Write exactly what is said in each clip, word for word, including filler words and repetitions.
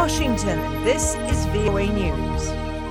Washington, this is V O A News.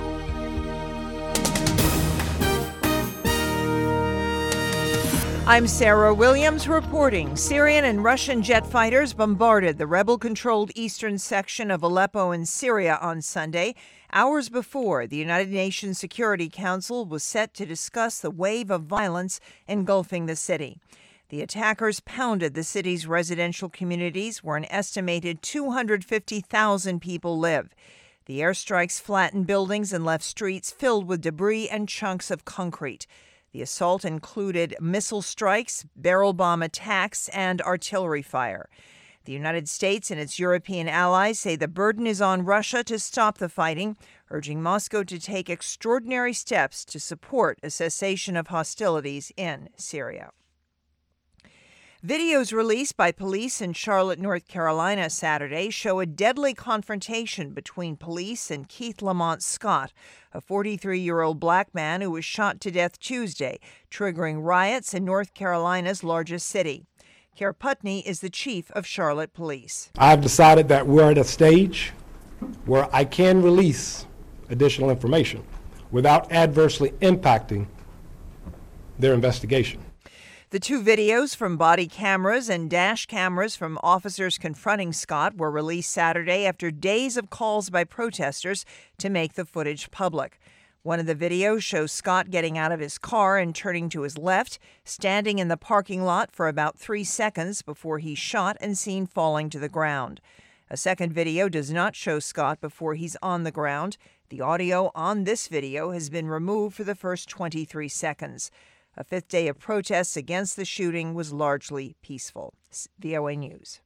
I'm Sarah Williams reporting. Syrian and Russian jet fighters bombarded the rebel-controlled eastern section of Aleppo in Syria on Sunday, hours before the United Nations Security Council was set to discuss the wave of violence engulfing the city. The attackers pounded the city's residential communities where an estimated two hundred fifty thousand people live. The airstrikes flattened buildings and left streets filled with debris and chunks of concrete. The assault included missile strikes, barrel bomb attacks, and artillery fire. The United States and its European allies say the burden is on Russia to stop the fighting, urging Moscow to take extraordinary steps to support a cessation of hostilities in Syria. Videos released by police in Charlotte, North Carolina Saturday show a deadly confrontation between police and Keith Lamont Scott, a forty-three-year-old black man who was shot to death Tuesday, triggering riots in North Carolina's largest city. Kerr Putney is the chief of Charlotte Police. I've decided that we're at a stage where I can release additional information without adversely impacting their investigation. The two videos from body cameras and dash cameras from officers confronting Scott were released Saturday after days of calls by protesters to make the footage public. One of the videos shows Scott getting out of his car and turning to his left, standing in the parking lot for about three seconds before he's shot and seen falling to the ground. A second video does not show Scott before he's on the ground. The audio on this video has been removed for the first twenty-three seconds. A fifth day of protests against the shooting was largely peaceful. V O A News.